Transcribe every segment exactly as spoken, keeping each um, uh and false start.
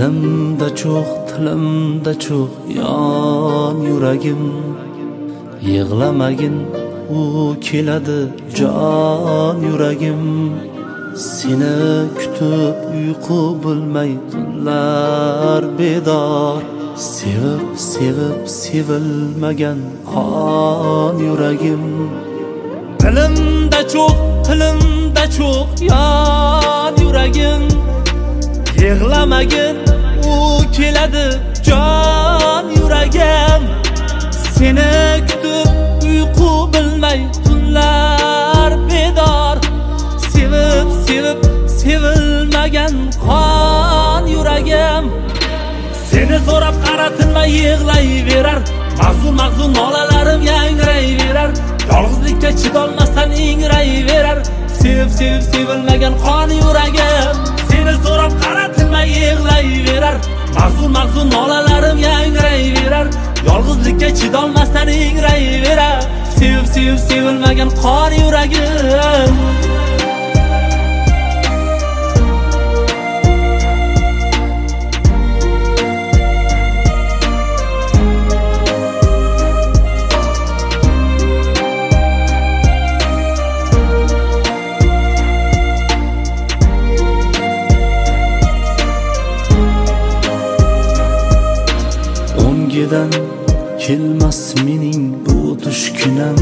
Dilimda cho'q, tilimda cho'q yon yuragim. Yig'lamagin, u keladi jon yuragim. Seni kutib uyqu bilmay tunlar bedor. Sevib, sevib, sevilmagan qon yuragim. Dilimda cho'q, tilimda cho'q yon yuragim. Yig'lamagin, u keladi jon yuragim. Seni kutib uyqu bilmay tunlar bedor. Sevib, sevib, sevilmagan qon yuragim. Seni so'rab qaratilmay yig'layverar. Mahzun mahzun nolalarim yangrayverar. Yolg'izlikka chidolmasdan ingrayverar. Sevib, sevib, sevilmagan qon yuragim. Seni so'rab qaratilmay yig'layverar. Mahzun mahzun nolalarim yangrayverar. Yolg'izlikka chidolmasdan ingrayverar. Sevib, sevib, sevilmagan qon yuragim. Ongidan kelmas mening bu tushkunam.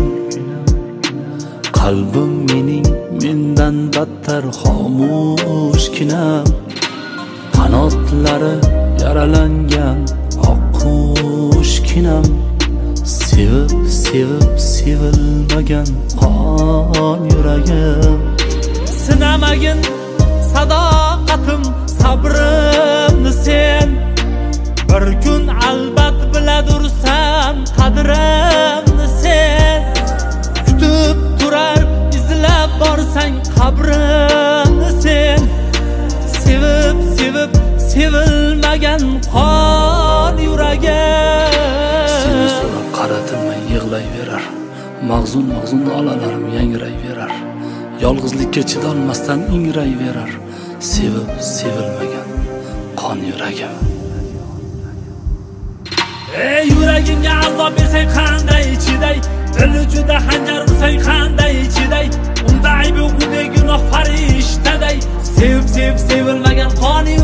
Qalbim mening mendan battar xomushkinam. Qanotlari yaralangan oqqushkinam. Sevib, sevib, sevilmagan qon yuragim. Sinamagin sadoqatim, sabrimni sen. Bir kun albat biladursan qadrimni sen. Kutib turar izlab borsang qabrimni sen. Sevib, sevib, sevilmagan qon yuragim. Seni so'rab qaratilmay yig'layverar. Mag'zun mag'zun nolalarim yangrayverar. Yolg'izlikka chidolmasdan ingrayverar. Sevib, sevilmagan qon yuragim. Ey yuragimga azob bersang qanday chiday. Dil juda xanjar ursang qanday chiday. Unda aybi u begunoh farishtaday. Sevib, sevib, sevilmagan qon